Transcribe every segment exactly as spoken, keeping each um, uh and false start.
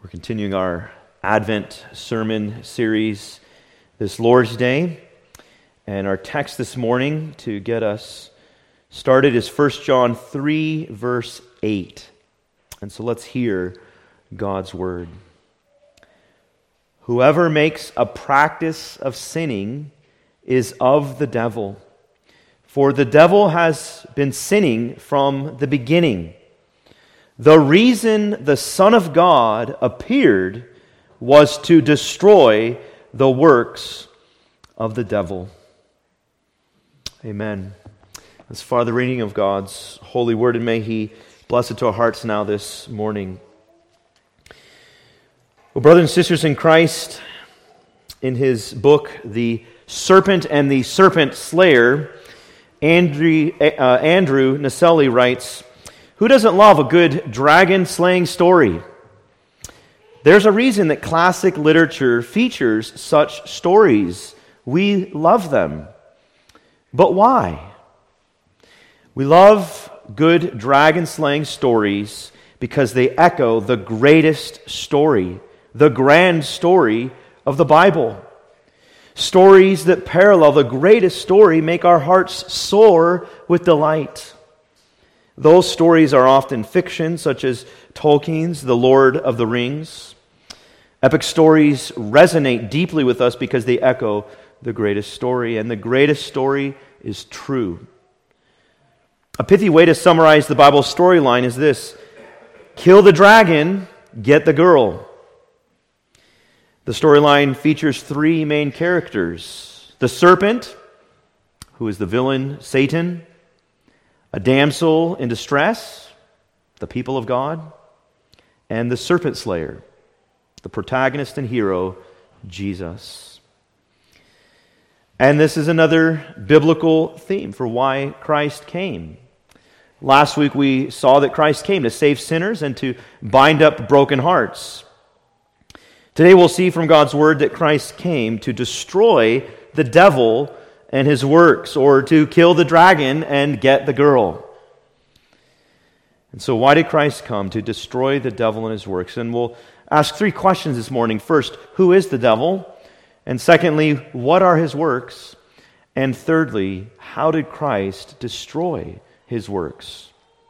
We're continuing our Advent sermon series this Lord's Day, and our text this morning to get us started is First John three, verse eight. And so let's hear God's word. Whoever makes a practice of sinning is of the devil, for the devil has been sinning from the beginning. The reason the Son of God appeared was to destroy the works of the devil. Amen. As far the reading of God's holy word, and may He bless it to our hearts now this morning. Well, brothers and sisters in Christ, in his book, The Serpent and the Serpent Slayer, Andrew, uh, Andrew Naselli writes, "Who doesn't love a good dragon-slaying story? There's a reason that classic literature features such stories. We love them. But why? We love good dragon-slaying stories because they echo the greatest story, the grand story of the Bible. Stories that parallel the greatest story make our hearts soar with delight. Those stories are often fiction, such as Tolkien's The Lord of the Rings. Epic stories resonate deeply with us because they echo the greatest story, and the greatest story is true. A pithy way to summarize the Bible storyline is this: kill the dragon, get the girl. The storyline features three main characters: the serpent, who is the villain Satan; a damsel in distress, the people of God; and the serpent slayer, the protagonist and hero, Jesus. And this is another biblical theme for why Christ came. Last week we saw that Christ came to save sinners and to bind up broken hearts. Today we'll see from God's word that Christ came to destroy the devil and his works, or to kill the dragon and get the girl. And so why did Christ come? To destroy the devil and his works. And we'll ask three questions this morning. First, who is the devil? And secondly, what are his works? And thirdly, how did Christ destroy his works?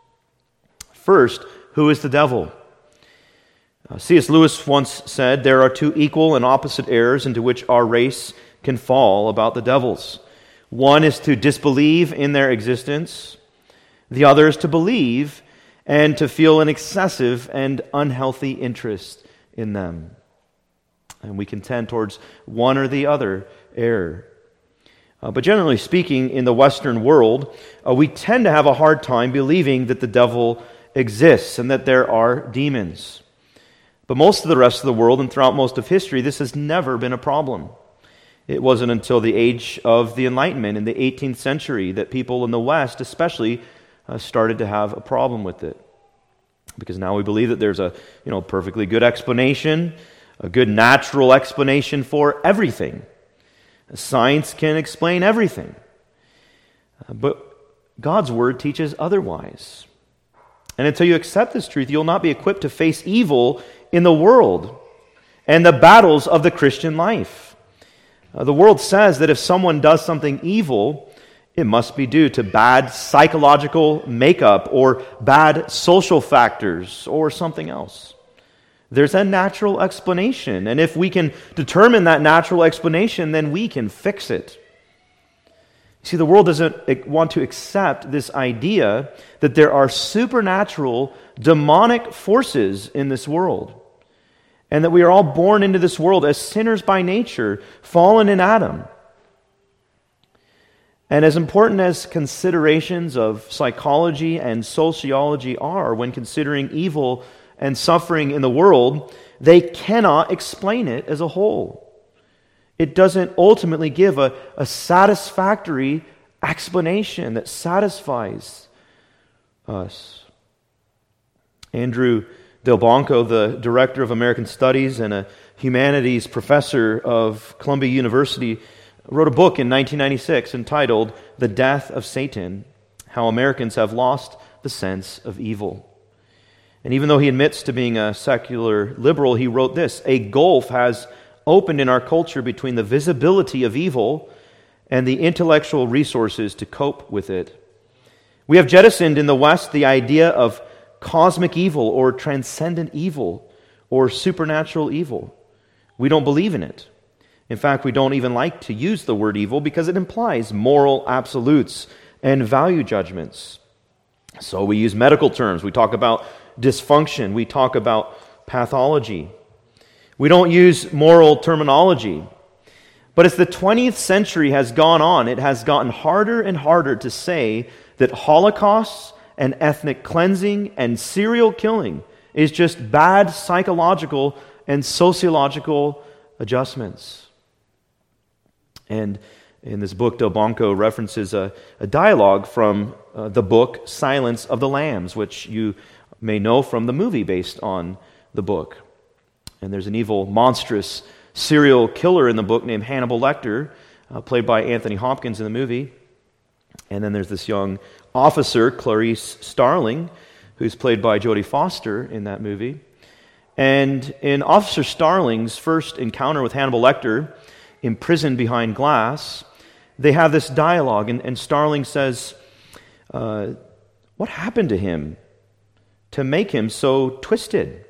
First, who is the devil? Uh, C S Lewis once said, "There are two equal and opposite errors into which our race can fall about the devils. One is to disbelieve in their existence. The other is to believe and to feel an excessive and unhealthy interest in them." And we can tend towards one or the other error. Uh, but generally speaking, in the Western world, uh, we tend to have a hard time believing that the devil exists and that there are demons. But most of the rest of the world and throughout most of history, this has never been a problem. It wasn't until the age of the Enlightenment in the eighteenth century that people in the West especially uh, started to have a problem with it. Because now we believe that there's a you know perfectly good explanation, a good natural explanation for everything. Science can explain everything. Uh, but God's Word teaches otherwise. And until you accept this truth, you'll not be equipped to face evil in the world and the battles of the Christian life. Uh, the world says that if someone does something evil, it must be due to bad psychological makeup or bad social factors or something else. There's a natural explanation, and if we can determine that natural explanation, then we can fix it. See, the world doesn't want to accept this idea that there are supernatural, demonic forces in this world, and that we are all born into this world as sinners by nature, fallen in Adam. And as important as considerations of psychology and sociology are when considering evil and suffering in the world, they cannot explain it as a whole. It doesn't ultimately give a, a satisfactory explanation that satisfies us. Andrew Delbanco, the director of American Studies and a humanities professor of Columbia University, wrote a book in nineteen ninety-six entitled "The Death of Satan: How Americans Have Lost the Sense of Evil." And even though he admits to being a secular liberal, he wrote this: "A gulf has opened in our culture between the visibility of evil and the intellectual resources to cope with it. We have jettisoned in the West the idea of cosmic evil or transcendent evil or supernatural evil. We don't believe in it. In fact, we don't even like to use the word evil because it implies moral absolutes and value judgments. So we use medical terms. We talk about dysfunction. We talk about pathology. We don't use moral terminology. But as the twentieth century has gone on, it has gotten harder and harder to say that holocausts and ethnic cleansing and serial killing is just bad psychological and sociological adjustments." And in this book, Delbanco references a, a dialogue from uh, the book Silence of the Lambs, which you may know from the movie based on the book. And there's an evil, monstrous serial killer in the book named Hannibal Lecter, uh, played by Anthony Hopkins in the movie. And then there's this young officer, Clarice Starling, who's played by Jodie Foster in that movie. And in Officer Starling's first encounter with Hannibal Lecter, imprisoned behind glass, they have this dialogue, and, and Starling says, uh, "What happened to him to make him so twisted?"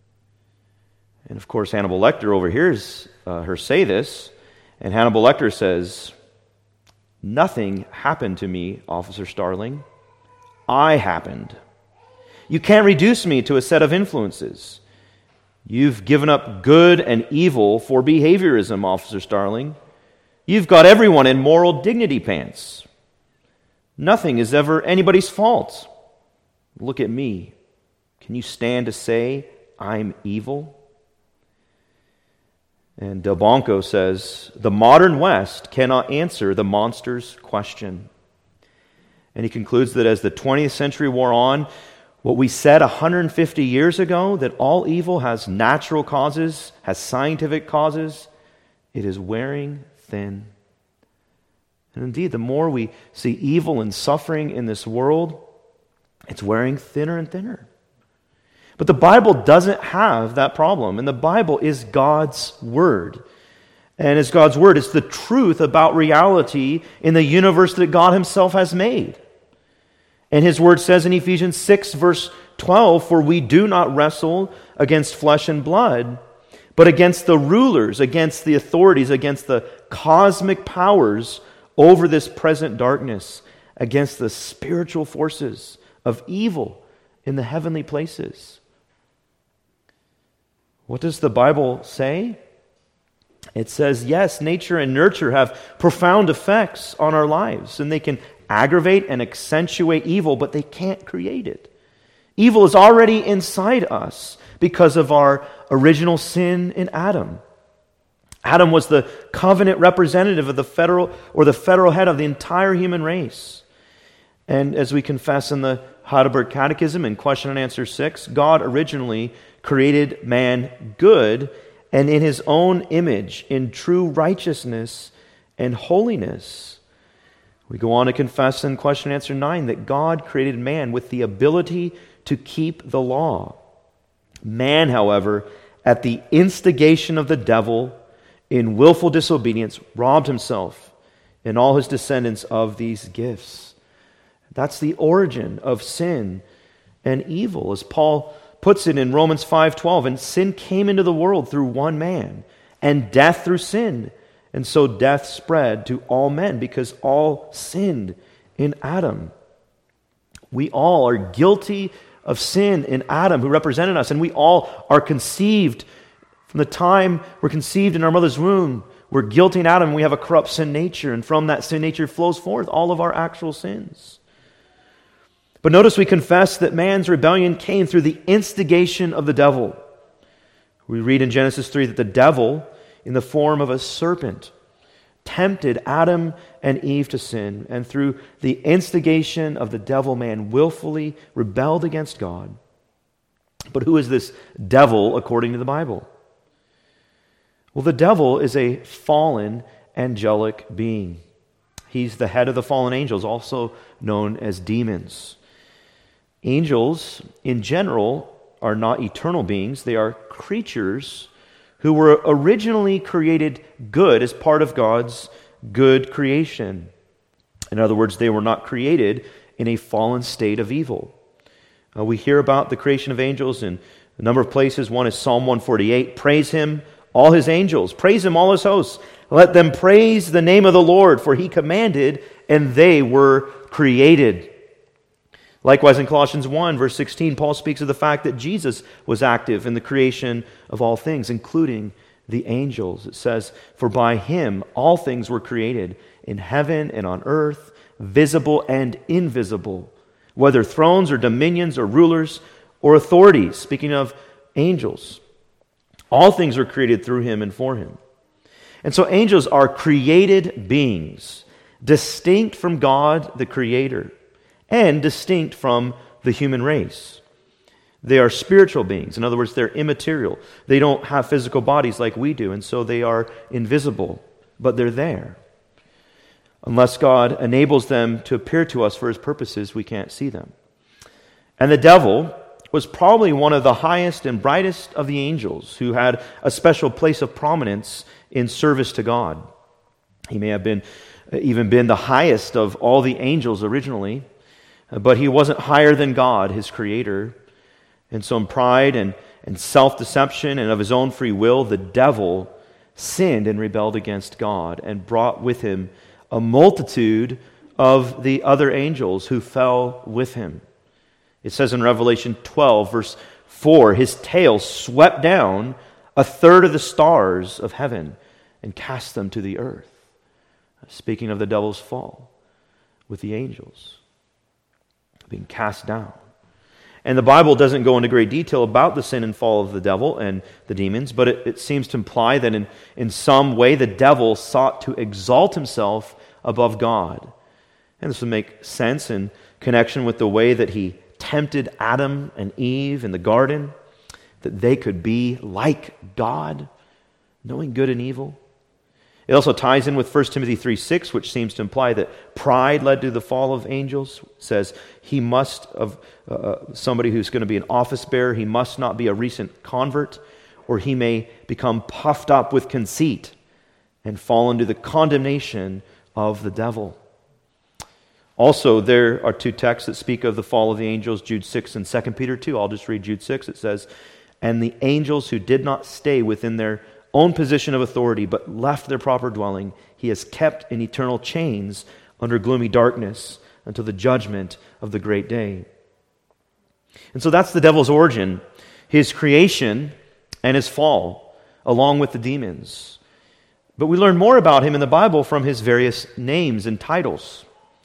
And of course, Hannibal Lecter overhears uh, her say this, and Hannibal Lecter says, "Nothing happened to me, Officer Starling. I happened. You can't reduce me to a set of influences. You've given up good and evil for behaviorism, Officer Starling. You've got everyone in moral dignity pants. Nothing is ever anybody's fault. Look at me. Can you stand to say I'm evil?" And Delbanco says, "The modern West cannot answer the monster's question." And he concludes that as the twentieth century wore on, what we said one hundred fifty years ago, that all evil has natural causes, has scientific causes, it is wearing thin. And indeed, the more we see evil and suffering in this world, it's wearing thinner and thinner. But the Bible doesn't have that problem, and the Bible is God's Word. And as God's Word, it's the truth about reality in the universe that God Himself has made. And His Word says in Ephesians six, verse twelve, "For we do not wrestle against flesh and blood, but against the rulers, against the authorities, against the cosmic powers over this present darkness, against the spiritual forces of evil in the heavenly places." What does the Bible say? It says, yes, nature and nurture have profound effects on our lives, and they can aggravate and accentuate evil, but they can't create it. Evil is already inside us because of our original sin in Adam. Adam was the covenant representative of the federal or the federal head of the entire human race. And as we confess in the Heidelberg Catechism in question and answer six, God originally created man good and in His own image, in true righteousness and holiness. We go on to confess in question and answer nine that God created man with the ability to keep the law. Man, however, at the instigation of the devil, in willful disobedience, robbed himself and all his descendants of these gifts. That's the origin of sin and evil, as Paul puts it in Romans five twelve. "And sin came into the world through one man, and death through sin. And so death spread to all men because all sinned in Adam." We all are guilty of sin in Adam, who represented us, and we all are conceived from the time we're conceived in our mother's womb. We're guilty in Adam, and we have a corrupt sin nature, and from that sin nature flows forth all of our actual sins. But notice we confess that man's rebellion came through the instigation of the devil. We read in Genesis three that the devil, in the form of a serpent, tempted Adam and Eve to sin, and through the instigation of the devil, man willfully rebelled against God. But who is this devil according to the Bible? Well, the devil is a fallen angelic being. He's the head of the fallen angels, also known as demons. Angels, in general, are not eternal beings. They are creatures who were originally created good as part of God's good creation. In other words, they were not created in a fallen state of evil. Uh, we hear about the creation of angels in a number of places. One is Psalm one forty-eight. Praise him, all his angels. Praise him, all his hosts. Let them praise the name of the Lord, for he commanded, and they were created. Likewise, in Colossians one, verse sixteen, Paul speaks of the fact that Jesus was active in the creation of all things, including the angels. It says, for by him all things were created, in heaven and on earth, visible and invisible, whether thrones or dominions or rulers or authorities. Speaking of angels, all things were created through him and for him. And so angels are created beings, distinct from God the Creator, and distinct from the human race. They are spiritual beings. In other words, they're immaterial. They don't have physical bodies like we do, and so they are invisible, but they're there. Unless God enables them to appear to us for his purposes, we can't see them. And the devil was probably one of the highest and brightest of the angels who had a special place of prominence in service to God. He may have been even been the highest of all the angels originally, but he wasn't higher than God, his creator. And so in pride and, and self-deception and of his own free will, the devil sinned and rebelled against God and brought with him a multitude of the other angels who fell with him. It says in Revelation twelve, verse four, his tail swept down a third of the stars of heaven and cast them to the earth. Speaking of the devil's fall with the angels being cast down. And the Bible doesn't go into great detail about the sin and fall of the devil and the demons, but it, it seems to imply that in, in some way the devil sought to exalt himself above God. And this would make sense in connection with the way that he tempted Adam and Eve in the garden, that they could be like God, knowing good and evil. It also ties in with First Timothy three six, which seems to imply that pride led to the fall of angels. It says he must, of uh, somebody who's going to be an office bearer, he must not be a recent convert, or he may become puffed up with conceit and fall into the condemnation of the devil. Also, there are two texts that speak of the fall of the angels, Jude six and Second Peter two. I'll just read Jude six. It says, and the angels who did not stay within their own position of authority, but left their proper dwelling, he has kept in eternal chains under gloomy darkness until the judgment of the great day. And so that's the devil's origin, his creation and his fall, along with the demons. But we learn more about him in the Bible from his various names and titles.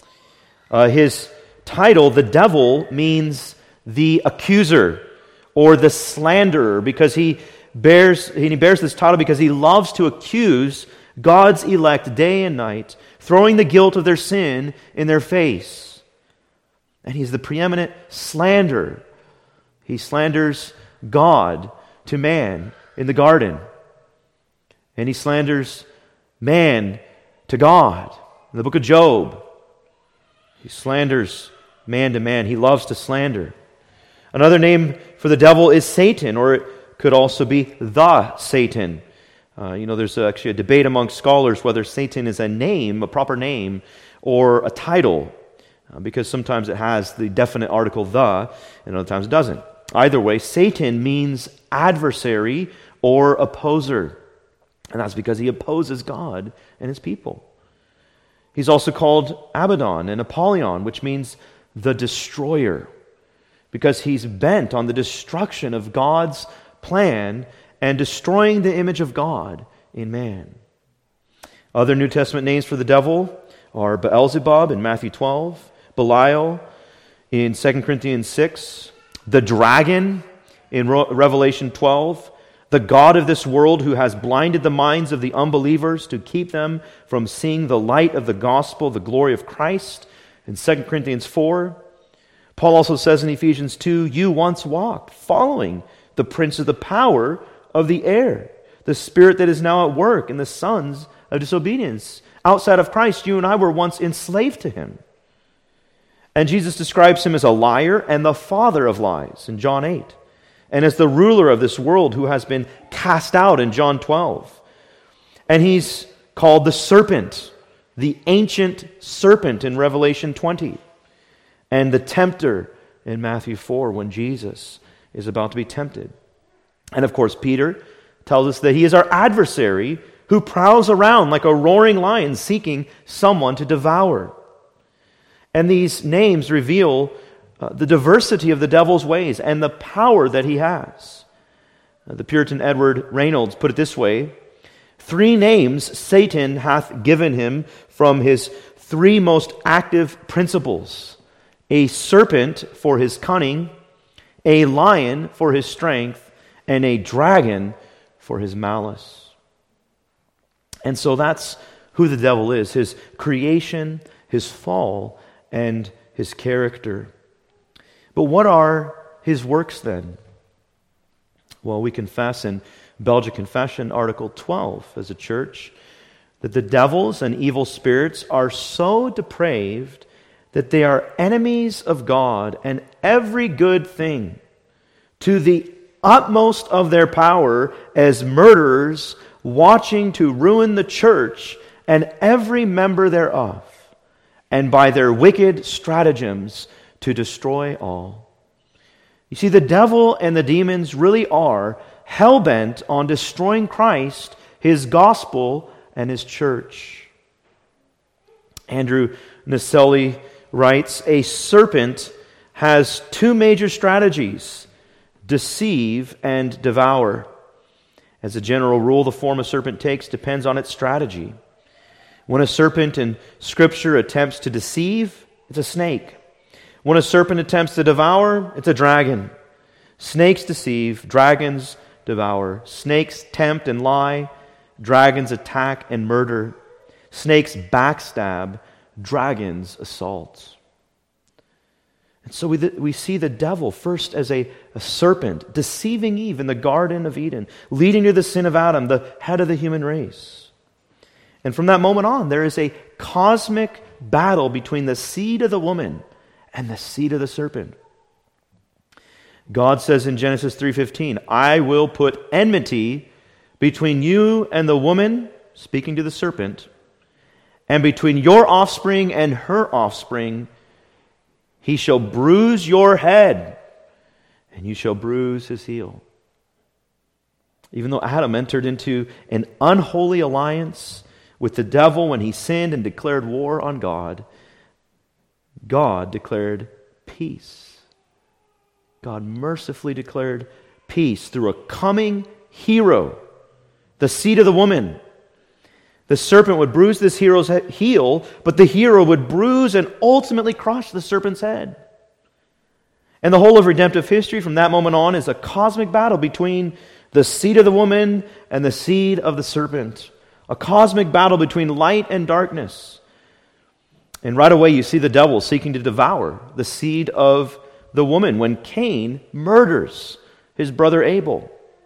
Uh, his title, the devil, means the accuser or the slanderer, because he bears he bears this title because he loves to accuse God's elect day and night, throwing the guilt of their sin in their face. And he's the preeminent slanderer. He slanders God to man in the garden. And he slanders man to God in the book of Job. He slanders man to man. He loves to slander. Another name for the devil is Satan, or it could also be the Satan. Uh, you know, there's actually a debate among scholars whether Satan is a name, a proper name, or a title, uh, because sometimes it has the definite article the, and other times it doesn't. Either way, Satan means adversary or opposer, and that's because he opposes God and his people. He's also called Abaddon and Apollyon, which means the destroyer, because he's bent on the destruction of God's plan and destroying the image of God in man. Other New Testament names for the devil are Beelzebub in Matthew twelve, Belial in Second Corinthians six, the dragon in Revelation twelve, the god of this world who has blinded the minds of the unbelievers to keep them from seeing the light of the gospel, the glory of Christ in Second Corinthians four. Paul also says in Ephesians two, you once walked following the prince of the power of the air, the spirit that is now at work in the sons of disobedience. Outside of Christ, you and I were once enslaved to him. And Jesus describes him as a liar and the father of lies in John eight. and as the ruler of this world who has been cast out in John twelve. And he's called the serpent, the ancient serpent in Revelation twenty, and the tempter in Matthew four when Jesus is about to be tempted. And of course, Peter tells us that he is our adversary who prowls around like a roaring lion seeking someone to devour. And these names reveal uh, the diversity of the devil's ways and the power that he has. Uh, the Puritan Edward Reynolds put it this way: three names Satan hath given him from his three most active principles: a serpent for his cunning, a lion for his strength, and a dragon for his malice. And so that's who the devil is, his creation, his fall, and his character. But what are his works then? Well, we confess in Belgic Confession, Article twelve, as a church, that the devils and evil spirits are so depraved that they are enemies of God and every good thing, to the utmost of their power as murderers watching to ruin the church and every member thereof, and by their wicked stratagems to destroy all. You see, the devil and the demons really are hell-bent on destroying Christ, His gospel, and His church. Andrew Naselli writes, "A serpent has two major strategies: deceive and devour. As a general rule, the form a serpent takes depends on its strategy. When a serpent in Scripture attempts to deceive, it's a snake. When a serpent attempts to devour, it's a dragon. Snakes deceive, dragons devour. Snakes tempt and lie, dragons attack and murder. Snakes backstab, dragons assault." And so we, we see the devil first as a, a serpent, deceiving Eve in the Garden of Eden, leading to the sin of Adam, the head of the human race. And from that moment on, there is a cosmic battle between the seed of the woman and the seed of the serpent. God says in Genesis three fifteen, "I will put enmity between you and the woman," speaking to the serpent, "and between your offspring and her offspring. He shall bruise your head, and you shall bruise his heel." Even though Adam entered into an unholy alliance with the devil when he sinned and declared war on God, God declared peace. God mercifully declared peace through a coming hero, the seed of the woman. The serpent would bruise this hero's heel, but the hero would bruise and ultimately crush the serpent's head. And the whole of redemptive history from that moment on is a cosmic battle between the seed of the woman and the seed of the serpent. A cosmic battle between light and darkness. And right away you see the devil seeking to devour the seed of the woman when Cain murders his brother Abel.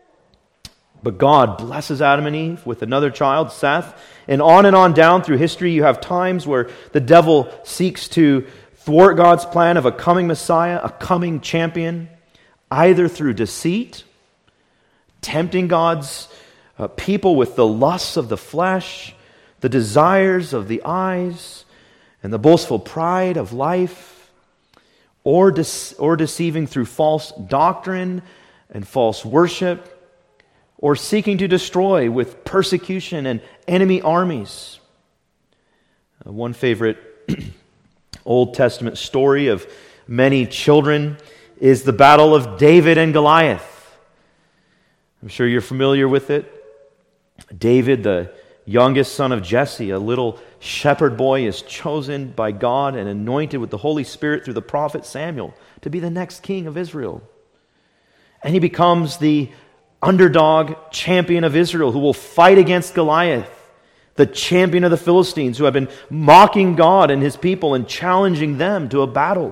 But God blesses Adam and Eve with another child, Seth. And on and on down through history, you have times where the devil seeks to thwart God's plan of a coming Messiah, a coming champion, either through deceit, tempting God's uh, people with the lusts of the flesh, the desires of the eyes, and the boastful pride of life, or, de- or deceiving through false doctrine and false worship, or seeking to destroy with persecution and enemy armies. Uh, one favorite Old Testament story of many children is the battle of David and Goliath. I'm sure you're familiar with it. David, the youngest son of Jesse, a little shepherd boy, is chosen by God and anointed with the Holy Spirit through the prophet Samuel to be the next king of Israel. And he becomes the underdog champion of Israel who will fight against Goliath, the champion of the Philistines who have been mocking God and His people and challenging them to a battle.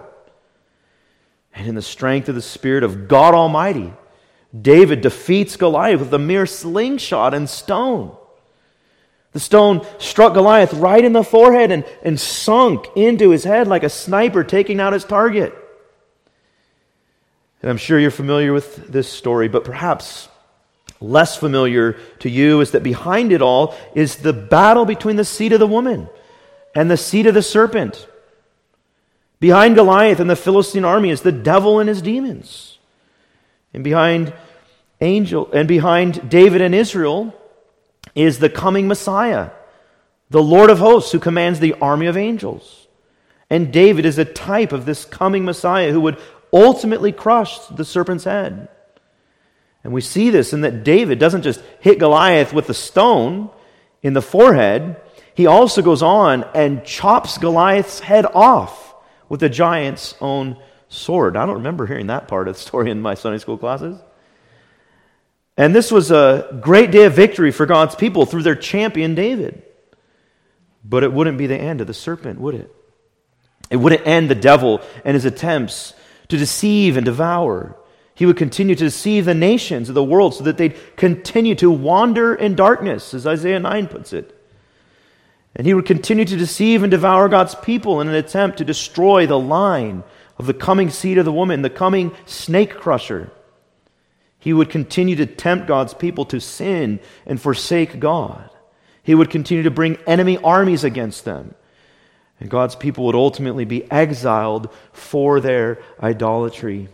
And in the strength of the Spirit of God Almighty, David defeats Goliath with a mere slingshot and stone. The stone struck Goliath right in the forehead and, and sunk into his head like a sniper taking out his target. And I'm sure you're familiar with this story, but perhaps less familiar to you is that behind it all is the battle between the seed of the woman and the seed of the serpent. Behind Goliath and the Philistine army is the devil and his demons. And behind angel and behind David and Israel is the coming Messiah, the Lord of hosts who commands the army of angels. And David is a type of this coming Messiah who would ultimately crush the serpent's head. And we see this in that David doesn't just hit Goliath with a stone in the forehead. He also goes on and chops Goliath's head off with the giant's own sword. I don't remember hearing that part of the story in my Sunday school classes. And this was a great day of victory for God's people through their champion David. But it wouldn't be the end of the serpent, would it? It wouldn't end the devil and his attempts to deceive and devour. He would continue to deceive the nations of the world so that they'd continue to wander in darkness, as Isaiah nine puts it. And he would continue to deceive and devour God's people in an attempt to destroy the line of the coming seed of the woman, the coming snake crusher. He would continue to tempt God's people to sin and forsake God. He would continue to bring enemy armies against them. And God's people would ultimately be exiled for their idolatry.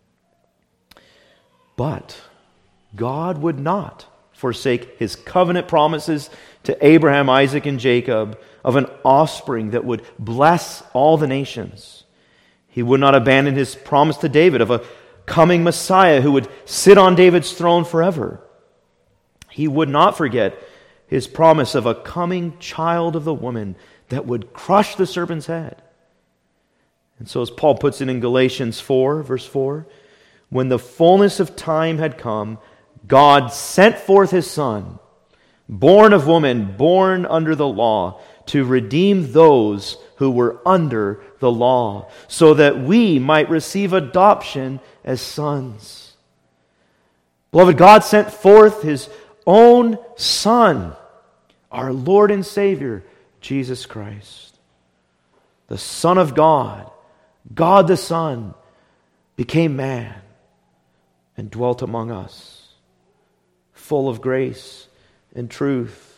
But God would not forsake his covenant promises to Abraham, Isaac, and Jacob of an offspring that would bless all the nations. He would not abandon his promise to David of a coming Messiah who would sit on David's throne forever. He would not forget his promise of a coming child of the woman that would crush the serpent's head. And so as Paul puts it in Galatians four, verse four, when the fullness of time had come, God sent forth his Son, born of woman, born under the law, to redeem those who were under the law, so that we might receive adoption as sons. Beloved, God sent forth his own Son, our Lord and Savior, Jesus Christ. The Son of God, God the Son, became man and dwelt among us, full of grace and truth,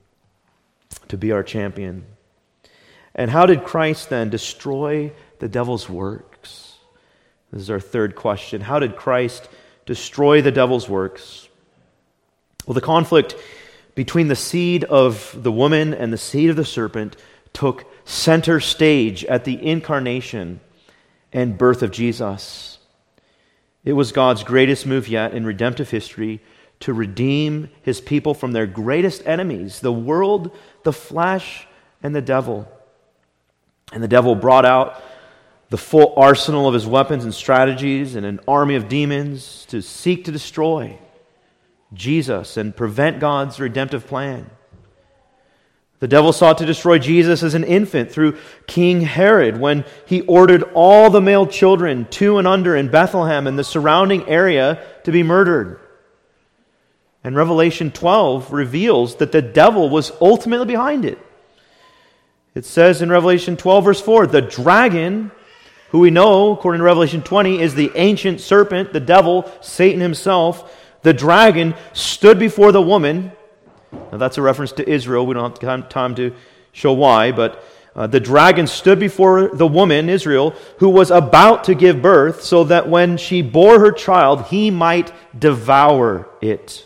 to be our champion. And how did Christ then destroy the devil's works? This is our third question. How did Christ destroy the devil's works? Well, the conflict between the seed of the woman and the seed of the serpent took center stage at the incarnation and birth of Jesus. It was God's greatest move yet in redemptive history to redeem his people from their greatest enemies, the world, the flesh, and the devil. And the devil brought out the full arsenal of his weapons and strategies and an army of demons to seek to destroy Jesus and prevent God's redemptive plan. The devil sought to destroy Jesus as an infant through King Herod when he ordered all the male children two and under in Bethlehem and the surrounding area to be murdered. And Revelation twelve reveals that the devil was ultimately behind it. It says in Revelation twelve, verse four, the dragon, who we know, according to Revelation twenty, is the ancient serpent, the devil, Satan himself. The dragon stood before the woman. Now that's a reference to Israel. We don't have time to show why, but uh, the dragon stood before the woman, Israel, who was about to give birth, so that when she bore her child, he might devour it.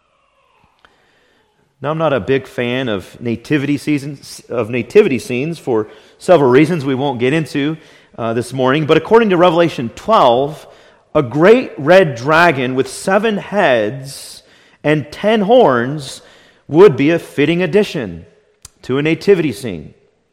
Now, I'm not a big fan of nativity seasons, of nativity scenes for several reasons we won't get into uh, this morning. But according to Revelation twelve, a great red dragon with seven heads and ten horns would be a fitting addition to a nativity scene.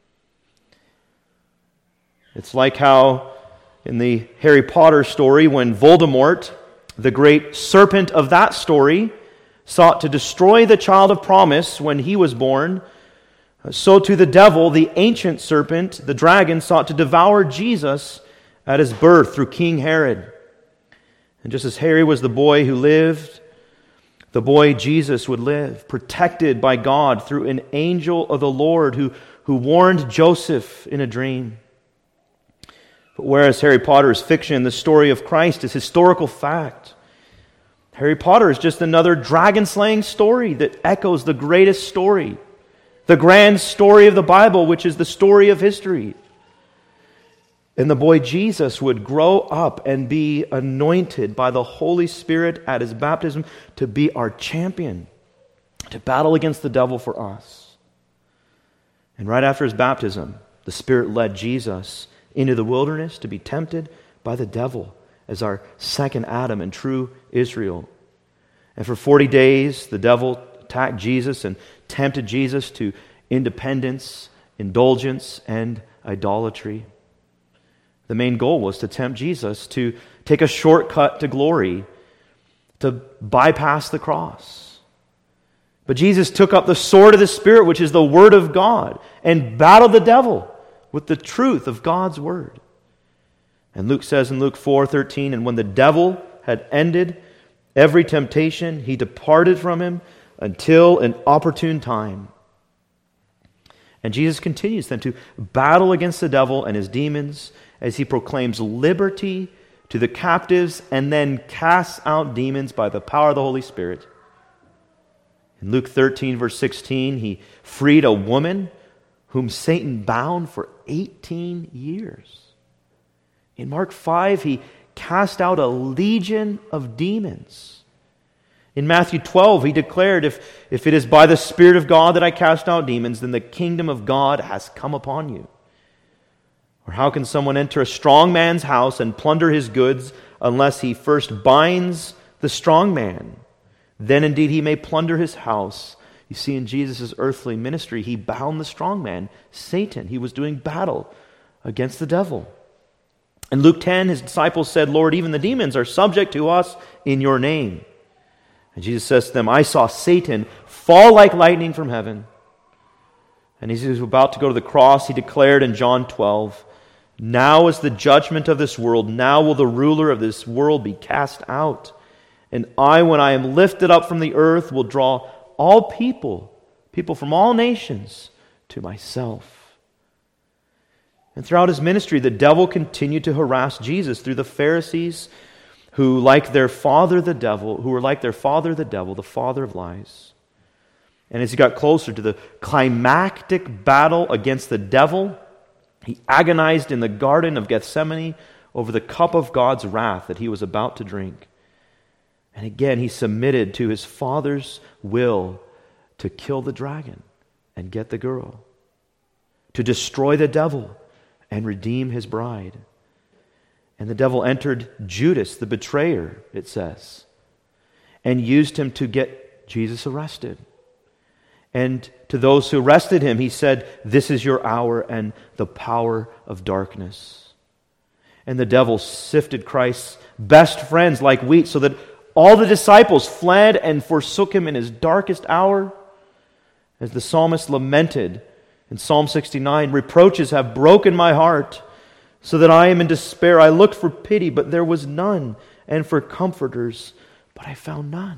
It's like how in the Harry Potter story, when Voldemort, the great serpent of that story, sought to destroy the child of promise when he was born, so to the devil, the ancient serpent, the dragon, sought to devour Jesus at his birth through King Herod. And just as Harry was the boy who lived, the boy Jesus would live, protected by God through an angel of the Lord who, who warned Joseph in a dream. But whereas Harry Potter is fiction, the story of Christ is historical fact. Harry Potter is just another dragon-slaying story that echoes the greatest story, the grand story of the Bible, which is the story of history. And the boy Jesus would grow up and be anointed by the Holy Spirit at his baptism to be our champion, to battle against the devil for us. And right after his baptism, the Spirit led Jesus into the wilderness to be tempted by the devil as our second Adam in true Israel. And for forty days, the devil attacked Jesus and tempted Jesus to independence, indulgence, and idolatry. The main goal was to tempt Jesus to take a shortcut to glory, to bypass the cross. But Jesus took up the sword of the Spirit, which is the Word of God, and battled the devil with the truth of God's Word. And Luke says in Luke four thirteen, and when the devil had ended every temptation, he departed from him until an opportune time. And Jesus continues then to battle against the devil and his demons as he proclaims liberty to the captives and then casts out demons by the power of the Holy Spirit. In Luke thirteen, verse sixteen, he freed a woman whom Satan bound for eighteen years. In Mark five, he cast out a legion of demons. In Matthew twelve, he declared, if, if it is by the Spirit of God that I cast out demons, then the kingdom of God has come upon you. Or how can someone enter a strong man's house and plunder his goods unless he first binds the strong man? Then indeed he may plunder his house. You see, in Jesus' earthly ministry, he bound the strong man, Satan. He was doing battle against the devil. In Luke ten, his disciples said, Lord, even the demons are subject to us in your name. And Jesus says to them, I saw Satan fall like lightning from heaven. And as he was about to go to the cross, he declared in John twelve, now is the judgment of this world. Now will the ruler of this world be cast out. And I, when I am lifted up from the earth, will draw all people, people from all nations, to myself. And throughout his ministry, the devil continued to harass Jesus through the Pharisees, who like their father the devil, who were like their father the devil, the father of lies. And as he got closer to the climactic battle against the devil, he agonized in the Garden of Gethsemane over the cup of God's wrath that he was about to drink. And again, he submitted to his Father's will to kill the dragon and get the girl, to destroy the devil and redeem his bride. And the devil entered Judas, the betrayer, it says, and used him to get Jesus arrested. And to those who arrested him, he said, this is your hour and the power of darkness. And the devil sifted Christ's best friends like wheat, so that all the disciples fled and forsook him in his darkest hour. As the psalmist lamented in Psalm sixty-nine, reproaches have broken my heart, so that I am in despair. I looked for pity, but there was none, and for comforters, but I found none.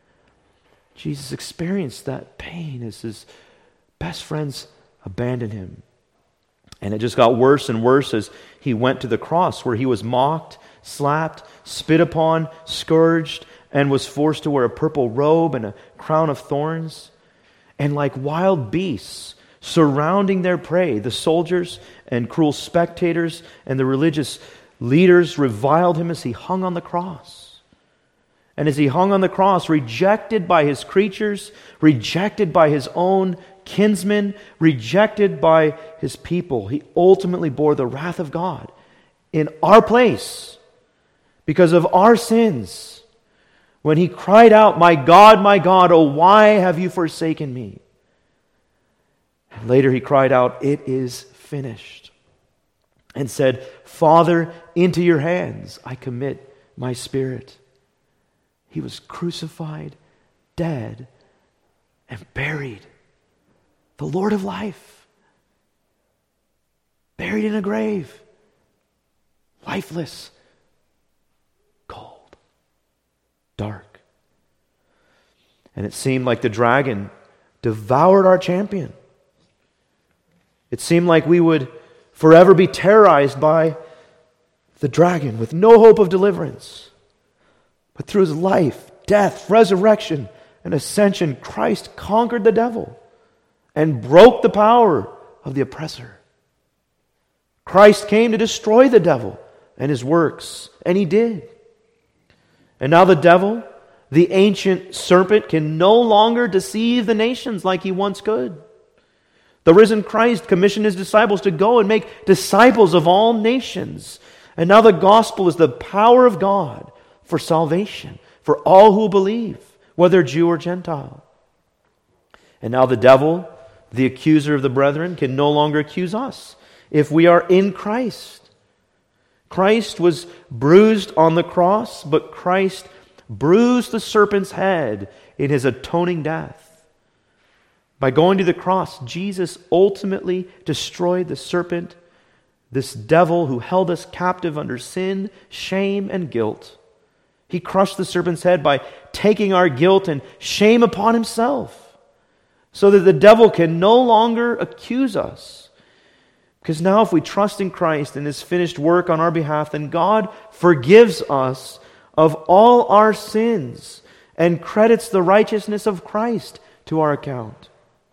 Jesus experienced that pain as his best friends abandoned him. And it just got worse and worse as he went to the cross, where he was mocked, slapped, spit upon, scourged, and was forced to wear a purple robe and a crown of thorns. And like wild beasts surrounding their prey, the soldiers and cruel spectators and the religious leaders reviled him as he hung on the cross. And as he hung on the cross, rejected by his creatures, rejected by his own kinsmen, rejected by his people, he ultimately bore the wrath of God in our place because of our sins. When he cried out, my God, my God, oh, why have you forsaken me? And later he cried out, it is finished. And said, Father, into your hands I commit my spirit. He was crucified, dead, and buried. The Lord of life. Buried in a grave. Lifeless. Cold. Dark. And it seemed like the dragon devoured our champion. It seemed like we would forever be terrorized by the dragon with no hope of deliverance. But through his life, death, resurrection, and ascension, Christ conquered the devil and broke the power of the oppressor. Christ came to destroy the devil and his works, and he did. And now the devil, the ancient serpent, can no longer deceive the nations like he once could. The risen Christ commissioned his disciples to go and make disciples of all nations. And now the gospel is the power of God for salvation, for all who believe, whether Jew or Gentile. And now the devil, the accuser of the brethren, can no longer accuse us if we are in Christ. Christ was bruised on the cross, but Christ bruised the serpent's head in his atoning death. By going to the cross, Jesus ultimately destroyed the serpent, this devil who held us captive under sin, shame, and guilt. He crushed the serpent's head by taking our guilt and shame upon himself, so that the devil can no longer accuse us. Because now if we trust in Christ and his finished work on our behalf, then God forgives us of all our sins and credits the righteousness of Christ to our account.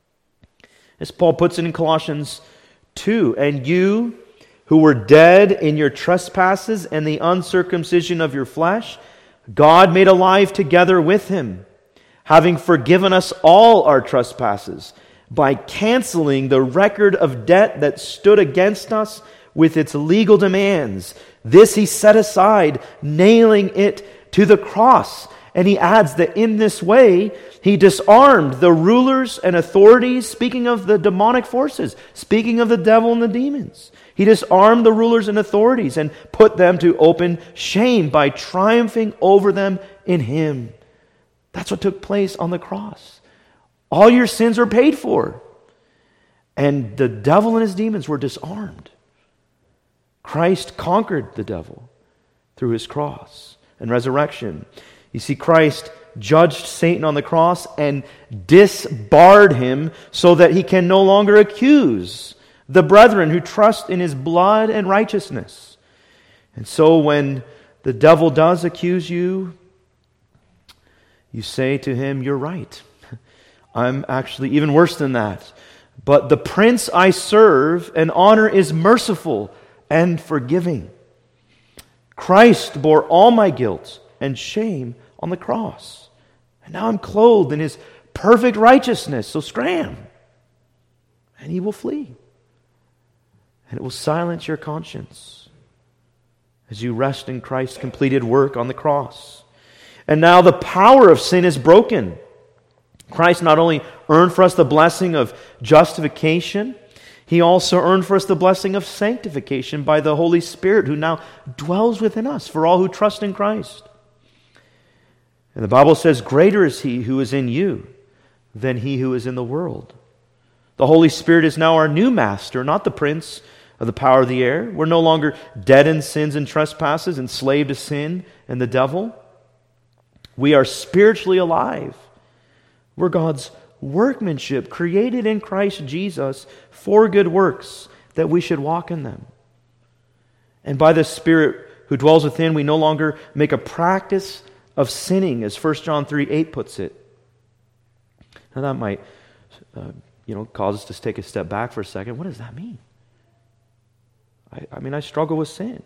As Paul puts it in Colossians two, and you who were dead in your trespasses and the uncircumcision of your flesh, God made alive together with him, having forgiven us all our trespasses by canceling the record of debt that stood against us with its legal demands. This he set aside, nailing it to the cross. And he adds that in this way, he disarmed the rulers and authorities, speaking of the demonic forces, speaking of the devil and the demons. He disarmed the rulers and authorities and put them to open shame by triumphing over them in him. That's what took place on the cross. All your sins are paid for. And the devil and his demons were disarmed. Christ conquered the devil through his cross and resurrection. You see, Christ judged Satan on the cross and disbarred him so that he can no longer accuse the brethren who trust in his blood and righteousness. And so when the devil does accuse you, you say to him, "You're right. I'm actually even worse than that. But the prince I serve and honor is merciful and forgiving. Christ bore all my guilt and shame on the cross. And now I'm clothed in his perfect righteousness. So scram, and he will flee. And it will silence your conscience as you rest in Christ's completed work on the cross. And now the power of sin is broken. Christ not only earned for us the blessing of justification, he also earned for us the blessing of sanctification by the Holy Spirit who now dwells within us for all who trust in Christ. And the Bible says, "Greater is he who is in you than he who is in the world." The Holy Spirit is now our new master, not the prince of the power of the air. We're no longer dead in sins and trespasses, enslaved to sin and the devil. We are spiritually alive. We're God's workmanship, created in Christ Jesus for good works, that we should walk in them. And by the Spirit who dwells within, we no longer make a practice of sinning, as First John three eight puts it. Now that might uh, you know, cause us to take a step back for a second. What does that mean? I, I mean, I struggle with sin.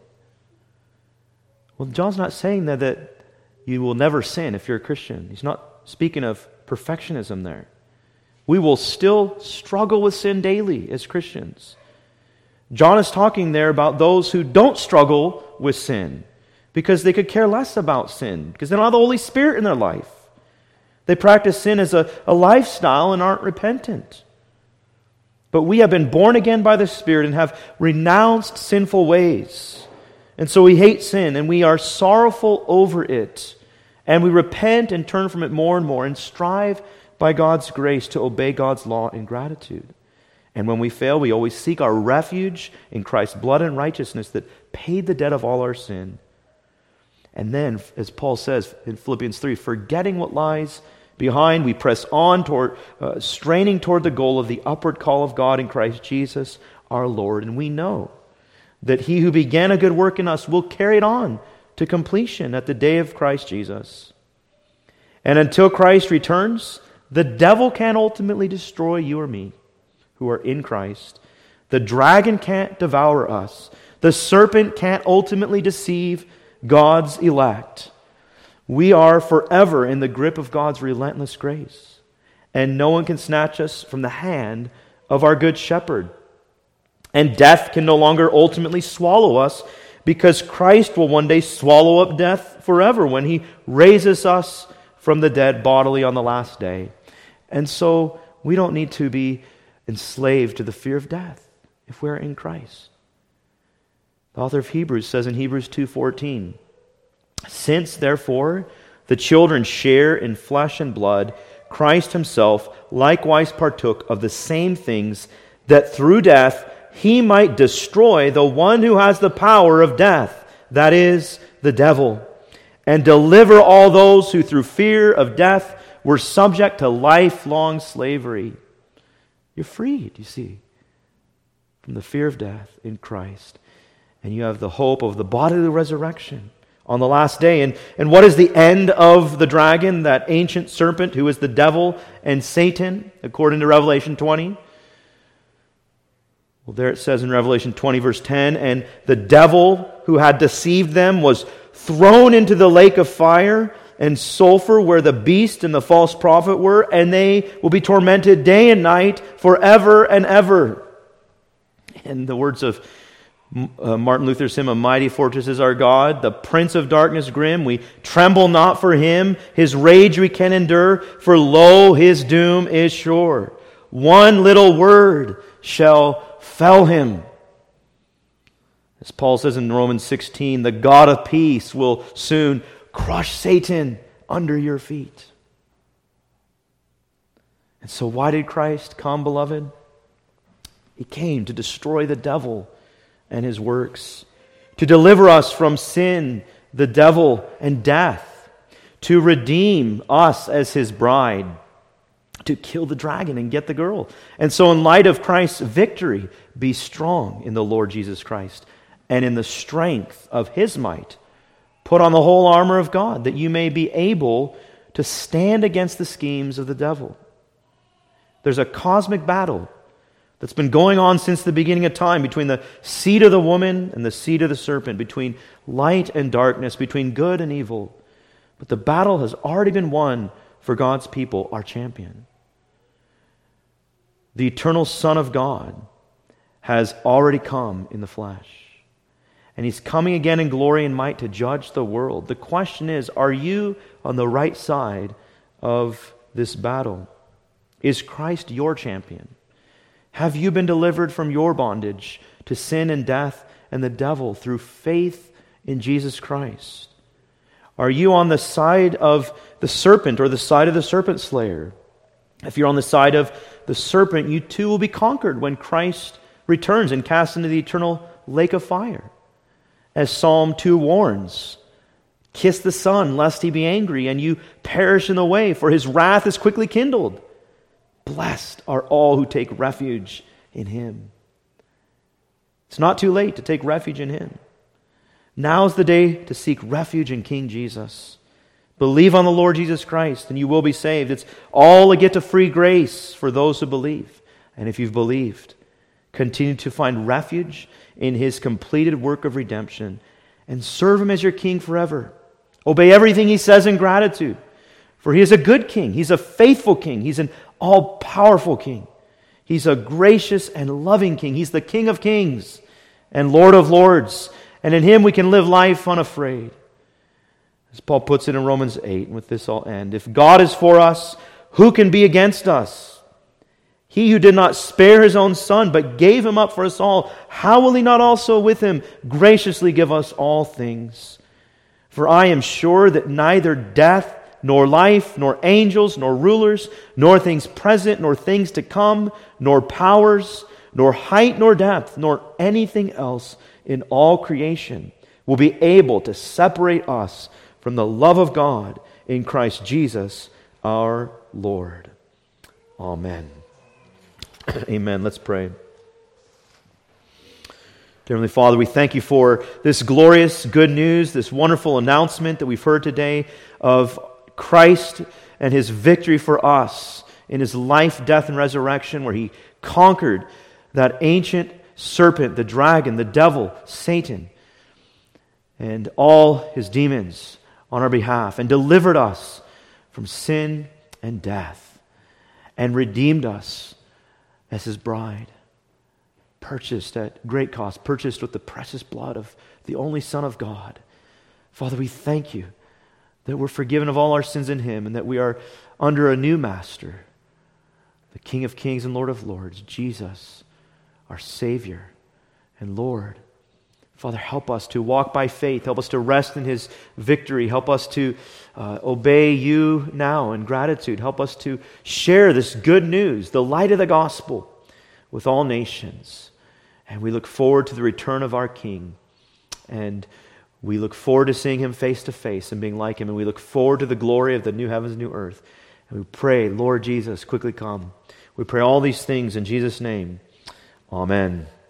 Well, John's not saying that, that you will never sin if you're a Christian. He's not speaking of perfectionism there. We will still struggle with sin daily as Christians. John is talking there about those who don't struggle with sin because they could care less about sin, because they don't have the Holy Spirit in their life. They practice sin as a, a lifestyle and aren't repentant. But we have been born again by the Spirit and have renounced sinful ways. And so we hate sin and we are sorrowful over it. And we repent and turn from it more and more and strive by God's grace to obey God's law in gratitude. And when we fail, we always seek our refuge in Christ's blood and righteousness that paid the debt of all our sin. And then, as Paul says in Philippians three, forgetting what lies behind, we press on toward, uh, straining toward the goal of the upward call of God in Christ Jesus our Lord. And we know that he who began a good work in us will carry it on to completion at the day of Christ Jesus. And until Christ returns, the devil can't ultimately destroy you or me who are in Christ. The dragon can't devour us. The serpent can't ultimately deceive God's elect. We are forever in the grip of God's relentless grace, and no one can snatch us from the hand of our good shepherd. And death can no longer ultimately swallow us, because Christ will one day swallow up death forever when he raises us from the dead bodily on the last day. And so we don't need to be enslaved to the fear of death if we're in Christ. The author of Hebrews says in Hebrews two fourteen, "Since, therefore, the children share in flesh and blood, Christ himself likewise partook of the same things, that through death he might destroy the one who has the power of death, that is, the devil, and deliver all those who through fear of death were subject to lifelong slavery." You're freed, you see, from the fear of death in Christ. And you have the hope of the bodily resurrection on the last day. And, and what is the end of the dragon, that ancient serpent who is the devil and Satan, according to Revelation twenty? Well, there it says in Revelation twenty, verse ten, "And the devil who had deceived them was thrown into the lake of fire and sulfur, where the beast and the false prophet were, and they will be tormented day and night forever and ever." In the words of uh, Martin Luther's hymn, "A mighty fortress is our God, the prince of darkness grim. We tremble not for him, his rage we can endure, for lo, his doom is sure. One little word shall fell him." As Paul says in Romans sixteen, "The God of peace will soon crush Satan under your feet." And so why did Christ come, beloved? He came to destroy the devil and his works, to deliver us from sin, the devil, and death, to redeem us as his bride, to kill the dragon and get the girl. And so in light of Christ's victory, be strong in the Lord Jesus Christ, and in the strength of his might, put on the whole armor of God, that you may be able to stand against the schemes of the devil. There's a cosmic battle that's been going on since the beginning of time between the seed of the woman and the seed of the serpent, between light and darkness, between good and evil. But the battle has already been won for God's people, our champion. The eternal Son of God has already come in the flesh. And he's coming again in glory and might to judge the world. The question is, are you on the right side of this battle? Is Christ your champion? Have you been delivered from your bondage to sin and death and the devil through faith in Jesus Christ? Are you on the side of the serpent or the side of the serpent slayer? If you're on the side of the serpent, you too will be conquered when Christ returns and cast into the eternal lake of fire. As Psalm two warns, "Kiss the Son, lest he be angry, and you perish in the way, for his wrath is quickly kindled. Blessed are all who take refuge in him." It's not too late to take refuge in him. Now's the day to seek refuge in King Jesus. Believe on the Lord Jesus Christ, and you will be saved. It's all a gift of free grace for those who believe. And if you've believed, continue to find refuge in his completed work of redemption, and serve him as your king forever. Obey everything he says in gratitude, for he is a good king. He's a faithful king. He's an all-powerful king. He's a gracious and loving king. He's the King of kings and Lord of lords. And in him we can live life unafraid. As Paul puts it in Romans eight, and with this I'll end. "If God is for us, who can be against us? He who did not spare his own Son, but gave him up for us all, how will he not also with him graciously give us all things? For I am sure that neither death, nor life, nor angels, nor rulers, nor things present, nor things to come, nor powers, nor height, nor depth, nor anything else in all creation will be able to separate us from the love of God in Christ Jesus our Lord." Amen. Amen. Let's pray. Dear Heavenly Father, we thank you for this glorious good news, this wonderful announcement that we've heard today of Christ and His victory for us in His life, death, and resurrection, where He conquered that ancient serpent, the dragon, the devil, Satan, and all his demons on our behalf, and delivered us from sin and death, and redeemed us as His bride, purchased at great cost, purchased with the precious blood of the only Son of God. Father, we thank you that we're forgiven of all our sins in Him, and that we are under a new Master, the King of Kings and Lord of Lords, Jesus, our Savior and Lord. Father, help us to walk by faith. Help us to rest in His victory. Help us to uh, obey You now in gratitude. Help us to share this good news, the light of the gospel, with all nations. And we look forward to the return of our King. And we look forward to seeing Him face to face and being like Him. And we look forward to the glory of the new heavens and new earth. And we pray, Lord Jesus, quickly come. We pray all these things in Jesus' name. Amen.